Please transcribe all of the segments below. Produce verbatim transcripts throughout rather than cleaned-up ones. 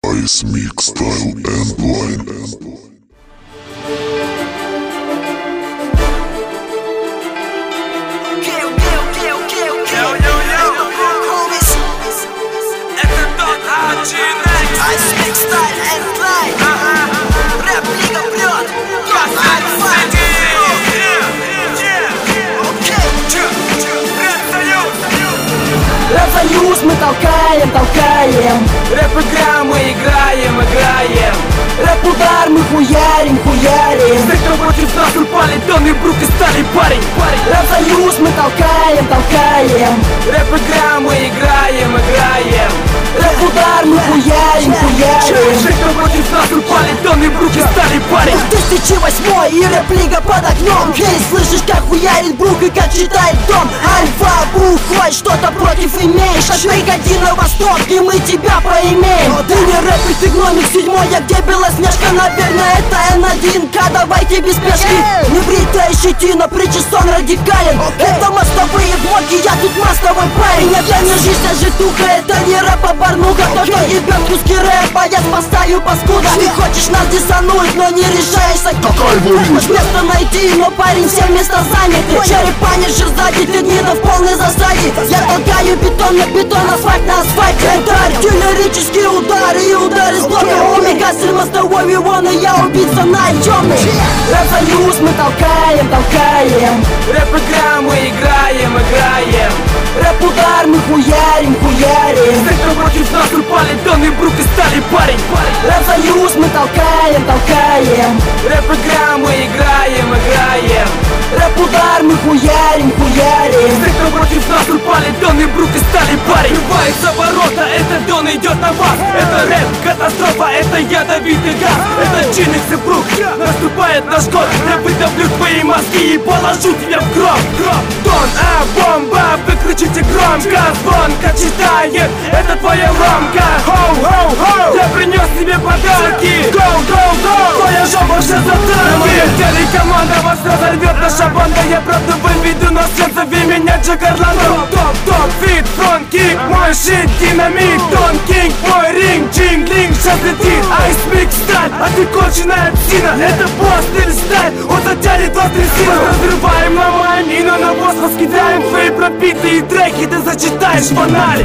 Ice Mix Style and Blind. Ice Mix Style and Blind. Рэп лига прет. Рэп-союз мы толкаем, толкаем. Рэп-игра мы играем, играем. Рэп-удар мы хуярим, хуярим. Кто против нас упали, тонны брук и стали парень, парень. Рэп-союз мы толкаем, толкаем. Рэп-игра мы играем, играем. Рэп-удар мы хуярим, хуярим. Кто против нас упали, тонны брук и стали парень. две тысячи восьмой и рэп-лига под огнем. Эй, слышишь, как хуярит брук и как читает дом. Альфа, бухой, что-то против имеешь. Отпрыгоди на восток, и мы тебя поимеем. Ты не рэпер, ты гномик седьмой, а где Белоснежка? Наверное, это эн один ка, давайте без спешки. Небритая щетина, причесон радикален. Это мостовые блоки, я тут мостовой парень. Это не жизнь, а житуха, это не рэп, а барнуха. Кто-то ебет русский рэп, а я спасаю паскуда. Ты хочешь нас диссануть, но не решаешься. Хочешь место найти, но парень, все места заняты. Черепанишь сзади, ты гнида в полной засаде. Я толкаю бетон на бетон, асфальт на асфальте. Это артиллерические удары и удары с блока. Омега, сын мостовой Вивон, и я убийца наемный. Рэп-союз мы толкаем, толкаем. Рэп-игра мы играем, играем. Рэп-удар мы хуярим, хуярим. Кто против нас упали, тонны брук и стали парень, парень. Рэп-союз мы толкаем, толкаем. Рэп-игра мы играем, играем. Рэп-удар мы хуярим, хуярим. Кто против нас упали, тонны брук и стали парень. Врывается ворота, это Дон идет на вас. Это рэп, катастрофа, это ядовитый газ. Это Джинекс и Брук, наступает наш год. Я выдавлю твои мозги и положу тебя в гроб, гроб. Дон, а бомба, выкричите громко. Звонко читает, это твоя ломка. Хоу-хоу-хоу, я принес тебе подарки. Гоу-гоу-гоу, твоя жопа все затарки. Телекоманда вас разорвет, наша банда. Я правду выведу, но сердце вы меня Джакарландо. Топ-топ, фит, фронт-кик, мой щит, динамит. Дон Кинг, мой ринг, джинглинг, сейчас летит. Ice Mix Style, а ты конченая псина. Это босс стиль, он затянет вас трясина. Разрываем, ломаем и на навоз раскидаем. Твои пропитые треки ты зачитаешь в анале.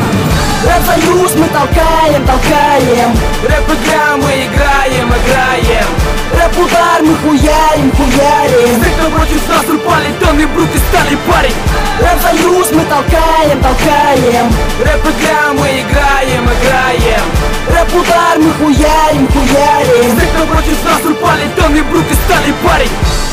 Рэп-союз мы толкаем, толкаем. Рэп-игра мы играем, играем. Рэп-удар мы хуярим, хуярим. Кто против нас упали, тонны брук и стали парень. Рэп-союз мы толкаем, толкаем. Рэп-игра мы играем, играем. Рэп-удар мы хуярим, хуярим. Кто против нас упали, тонны брук и стали парень.